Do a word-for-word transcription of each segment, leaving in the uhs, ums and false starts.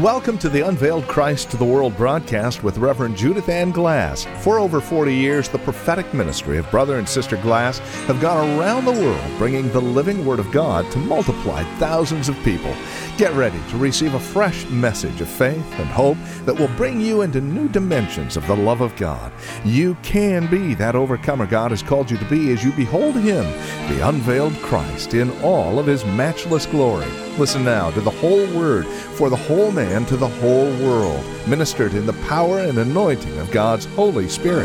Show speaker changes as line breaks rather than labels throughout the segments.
Welcome to the Unveiled Christ to the World broadcast with Reverend Judith Ann Glass. For over forty years, the prophetic ministry of Brother and Sister Glass have gone around the world bringing the living Word of God to multiply thousands of people. Get ready to receive a fresh message of faith and hope that will bring you into new dimensions of the love of God. You can be that overcomer God has called you to be as you behold Him, the unveiled Christ, in all of His matchless glory. Listen now to the whole Word for the whole man to the whole world, ministered in the power and anointing of God's Holy Spirit.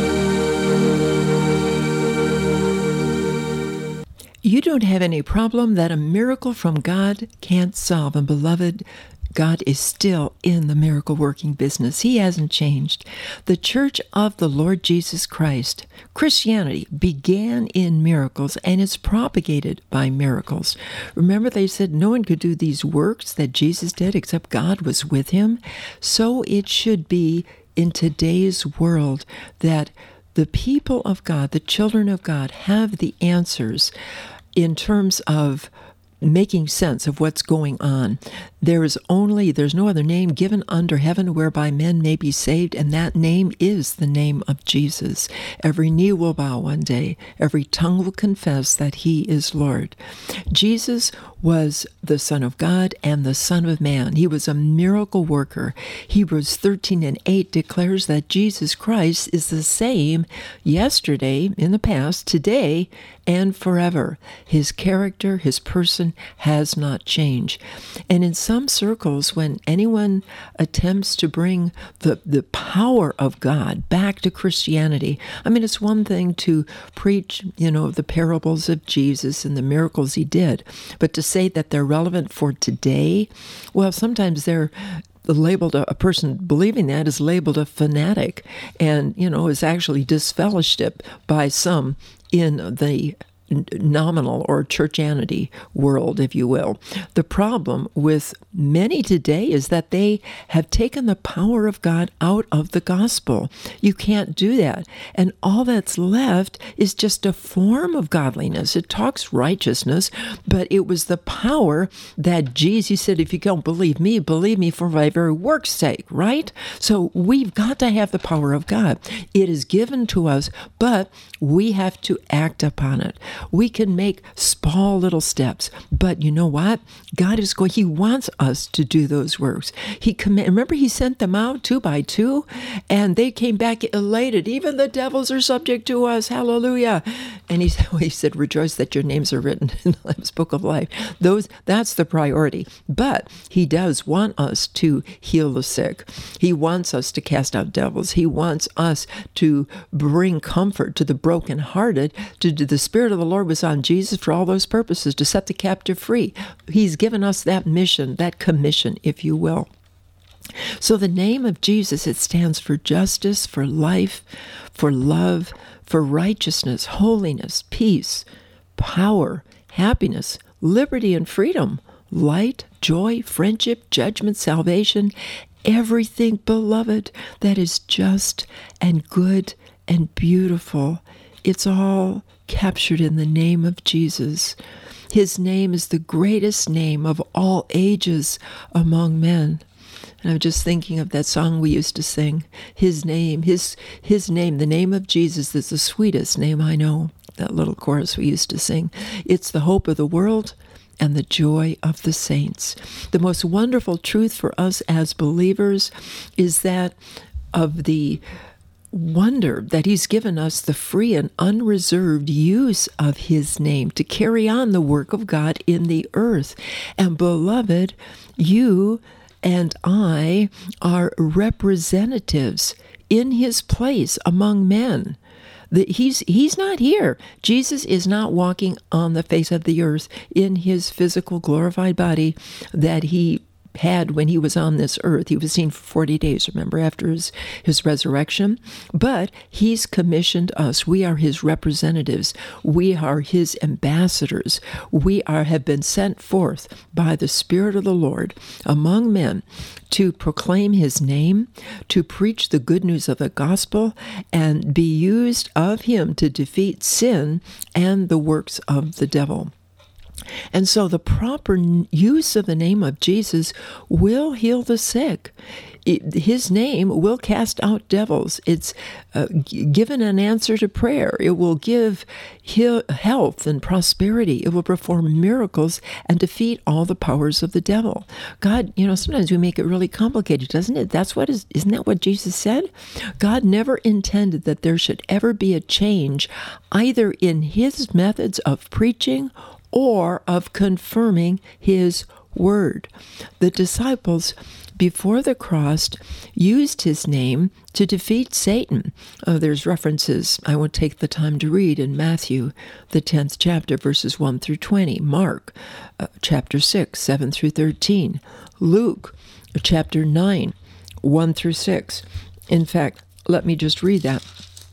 You don't have any problem that a miracle from God can't solve. And beloved, God is still in the miracle-working business. He hasn't changed. The Church of the Lord Jesus Christ, Christianity, began in miracles and is propagated by miracles. Remember, they said no one could do these works that Jesus did except God was with him. So it should be in today's world that the people of God, the children of God, have the answers in terms of making sense of what's going on. There is only, there's no other name given under heaven whereby men may be saved, and that name is the name of Jesus. Every knee will bow one day. Every tongue will confess that He is Lord. Jesus was the Son of God and the Son of Man. He was a miracle worker. Hebrews thirteen and eight declares that Jesus Christ is the same yesterday, in the past, today, and forever. His character, His person has not changed. And in some circles, when anyone attempts to bring the, the power of God back to Christianity, I mean, it's one thing to preach, you know, the parables of Jesus and the miracles He did, but to say that they're relevant for today, well, sometimes they're labeled, a, a person believing that is labeled a fanatic and, you know, is actually disfellowshipped by some in the nominal or churchianity world, if you will. The problem with many today is that they have taken the power of God out of the gospel. You can't do that. And all that's left is just a form of godliness. It talks righteousness, but it was the power that Jesus said, if you don't believe me, believe me for my very work's sake, right? So we've got to have the power of God. It is given to us, but we have to act upon it. We can make small little steps, but you know what? God is going, He wants us to do those works. He comm- Remember, He sent them out two by two, and they came back elated. Even the devils are subject to us. Hallelujah. And he, he said, rejoice that your names are written in the Lamb's Book of Life. Those, that's the priority. But He does want us to heal the sick. He wants us to cast out devils. He wants us to bring comfort to the brokenhearted. To, to the Spirit of the Lord was on Jesus for all those purposes, to set the captive free. He's given us that mission, that commission, if you will. So the name of Jesus, it stands for justice, for life, for love, for righteousness, holiness, peace, power, happiness, liberty and freedom, light, joy, friendship, judgment, salvation, everything, beloved, that is just and good and beautiful. It's all captured in the name of Jesus. His name is the greatest name of all ages among men. And I'm just thinking of that song we used to sing. His name, his his name, the name of Jesus is the sweetest name I know. That little chorus we used to sing. It's the hope of the world and the joy of the saints. The most wonderful truth for us as believers is that of the wonder that He's given us the free and unreserved use of His name to carry on the work of God in the earth. And beloved, you and I are representatives in His place among men. The, he's he's not here. Jesus is not walking on the face of the earth in His physical glorified body that He had when He was on this earth. He was seen for forty days, remember, after his, his resurrection. But He's commissioned us. We are His representatives. We are His ambassadors. We are have been sent forth by the Spirit of the Lord among men to proclaim His name, to preach the good news of the gospel, and be used of Him to defeat sin and the works of the devil. And so the proper use of the name of Jesus will heal the sick. His name will cast out devils. It's uh, given an answer to prayer. It will give heal, health and prosperity. It will perform miracles and defeat all the powers of the devil. God, you know, sometimes we make it really complicated, doesn't it? That's what is, isn't that what Jesus said? God never intended that there should ever be a change either in his methods of preaching or of confirming his word. The disciples before the cross used his name to defeat Satan. Oh, there's references I won't take the time to read in Matthew, the tenth chapter, verses one through twenty, Mark, uh, chapter six, seven through thirteen, Luke, chapter nine, one through six. In fact, let me just read that.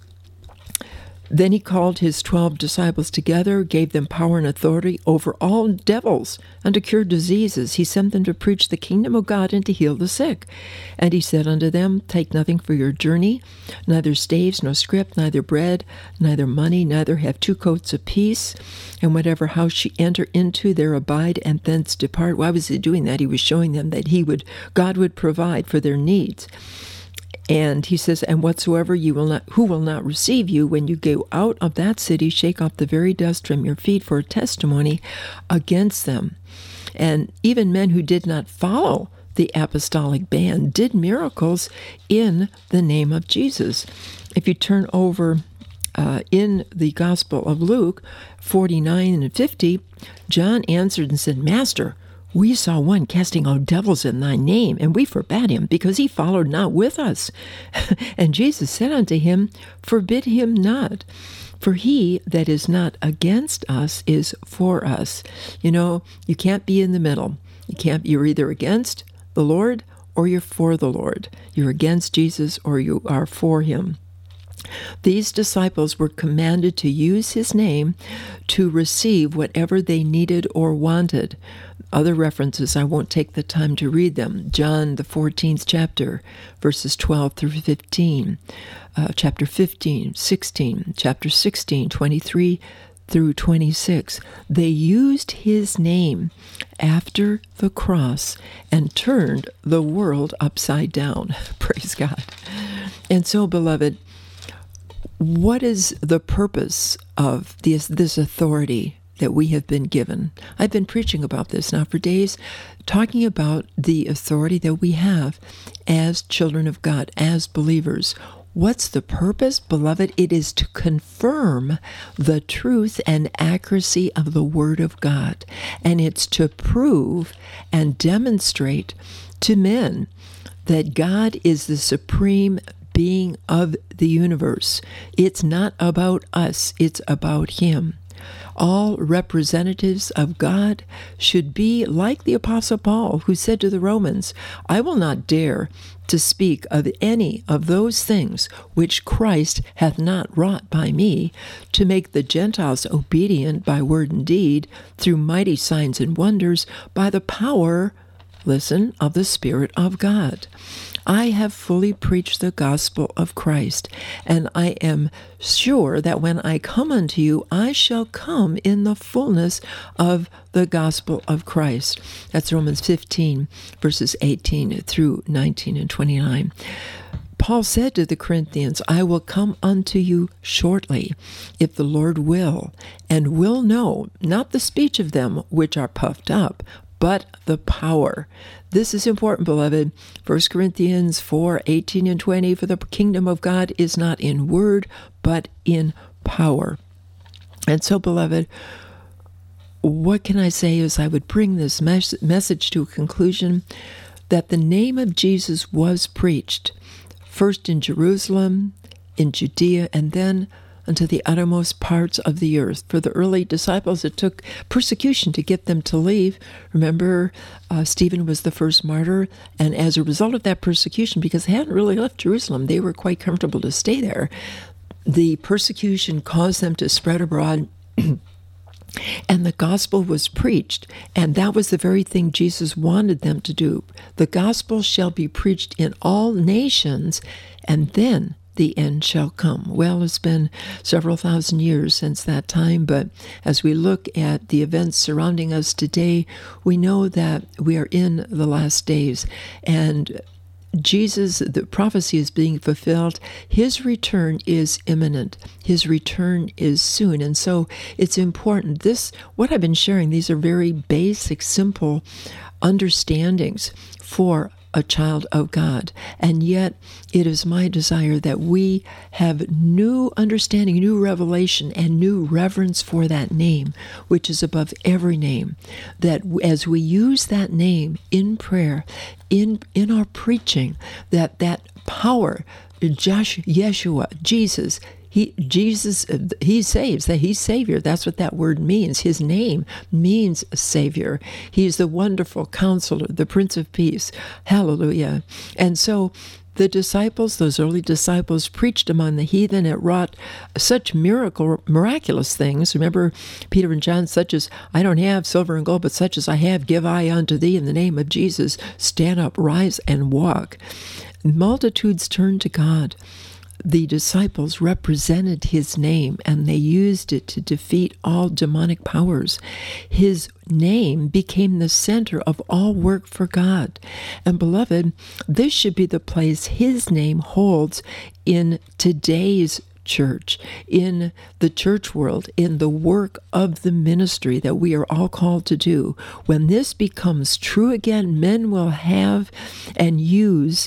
Then he called his twelve disciples together, gave them power and authority over all devils, and to cure diseases. He sent them to preach the kingdom of God and to heal the sick. And he said unto them, take nothing for your journey, neither staves, nor scrip, neither bread, neither money, neither have two coats apiece. And whatever house ye enter into, there abide, and thence depart. Why was he doing that? He was showing them that he would, God would provide for their needs. And he says, and whatsoever you will not, who will not receive you, when you go out of that city, shake off the very dust from your feet for a testimony against them. And even men who did not follow the apostolic band did miracles in the name of Jesus. If you turn over uh, in the Gospel of Luke forty-nine and fifty, John answered and said, Master, we saw one casting out devils in thy name, and we forbade him, because he followed not with us. And Jesus said unto him, forbid him not, for he that is not against us is for us. You know, you can't be in the middle. You can't. You're either against the Lord or you're for the Lord. You're against Jesus or you are for him. These disciples were commanded to use his name to receive whatever they needed or wanted. Other references, I won't take the time to read them. John, the fourteenth chapter, verses twelve through fifteen, uh, chapter fifteen, sixteen, chapter sixteen, twenty-three through twenty-six. They used his name after the cross and turned the world upside down. Praise God. And so, beloved, what is the purpose of this, this authority that we have been given? I've been preaching about this now for days, talking about the authority that we have as children of God, as believers. What's the purpose, beloved? It is to confirm the truth and accuracy of the Word of God. And it's to prove and demonstrate to men that God is the supreme being of the universe. It's not about us, it's about him. All representatives of God should be like the Apostle Paul, who said to the Romans, I will not dare to speak of any of those things which Christ hath not wrought by me, to make the Gentiles obedient by word and deed, through mighty signs and wonders, by the power, listen, of the Spirit of God. I have fully preached the gospel of Christ, and I am sure that when I come unto you, I shall come in the fullness of the gospel of Christ. That's Romans fifteen, verses eighteen through nineteen and twenty-nine. Paul said to the Corinthians, I will come unto you shortly, if the Lord will, and will know, not the speech of them which are puffed up, but the power. This is important, beloved. First Corinthians four, eighteen and twenty, for the kingdom of God is not in word, but in power. And so, beloved, what can I say as I would bring this mes- message to a conclusion? That the name of Jesus was preached, first in Jerusalem, in Judea, and then unto the uttermost parts of the earth. For the early disciples, it took persecution to get them to leave. Remember, uh, Stephen was the first martyr, and as a result of that persecution, because they hadn't really left Jerusalem, they were quite comfortable to stay there. The persecution caused them to spread abroad, and the gospel was preached, and that was the very thing Jesus wanted them to do. The gospel shall be preached in all nations, and then the end shall come. Well, it's been several thousand years since that time, but as we look at the events surrounding us today, we know that we are in the last days, and Jesus, the prophecy is being fulfilled. His return is imminent. His return is soon. And so it's important. This, what I've been sharing, these are very basic, simple understandings for a child of God. And yet it is my desire that we have new understanding, new revelation, and new reverence for that name, which is above every name. That as we use that name in prayer, in in our preaching, that that power, Josh, Yeshua, Jesus, He, Jesus, He saves, that He's Savior. That's what that word means. His name means Savior. He's the wonderful Counselor, the Prince of Peace. Hallelujah. And so the disciples, those early disciples, preached among the heathen. It wrought such miracle, miraculous things. Remember Peter and John, such as, I don't have silver and gold, but such as I have, give I unto thee in the name of Jesus. Stand up, rise, and walk. Multitudes turned to God. The disciples represented His name, and they used it to defeat all demonic powers. His name became the center of all work for God. And beloved, this should be the place His name holds in today's church, in the church world, in the work of the ministry that we are all called to do. When this becomes true again, men will have and use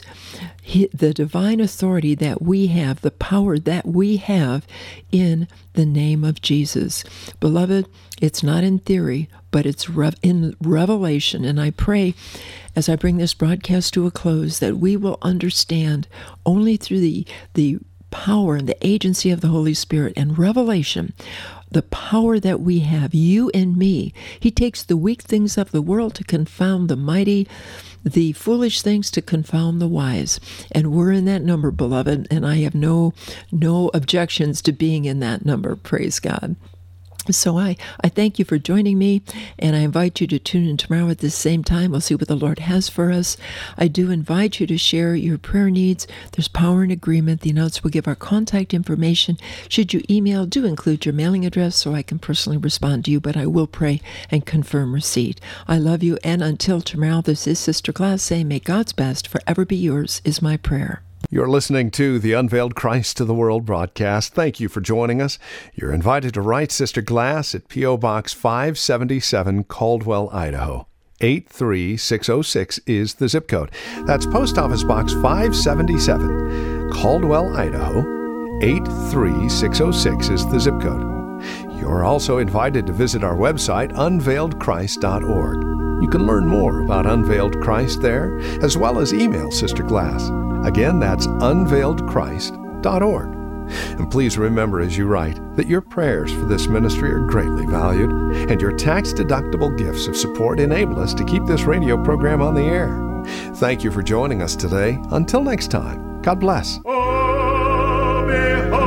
the divine authority that we have, the power that we have in the name of Jesus. Beloved, it's not in theory, but it's rev- in revelation. And I pray, as I bring this broadcast to a close, that we will understand only through the the power and the agency of the Holy Spirit and revelation, the power that we have, you and me. He takes the weak things of the world to confound the mighty, the foolish things to confound the wise. And we're in that number, beloved, and I have no no objections to being in that number. Praise God. So I, I thank you for joining me, and I invite you to tune in tomorrow at the same time. We'll see what the Lord has for us. I do invite you to share your prayer needs. There's power in agreement. The announcer will give our contact information. Should you email, do include your mailing address so I can personally respond to you, but I will pray and confirm receipt. I love you, and until tomorrow, this is Sister Glass saying, may God's best forever be yours, is my prayer.
You're listening to the Unveiled Christ to the World broadcast. Thank you for joining us. You're invited to write Sister Glass at P O. Box five seventy-seven, Caldwell, Idaho. eight three six oh six is the zip code. That's Post Office Box five seventy-seven, Caldwell, Idaho. eight three six oh six is the zip code. You're also invited to visit our website, unveiled christ dot org. You can learn more about Unveiled Christ there, as well as email Sister Glass. Again, that's unveiled christ dot org. And please remember as you write that your prayers for this ministry are greatly valued, and your tax-deductible gifts of support enable us to keep this radio program on the air. Thank you for joining us today. Until next time, God bless.
Oh, behold.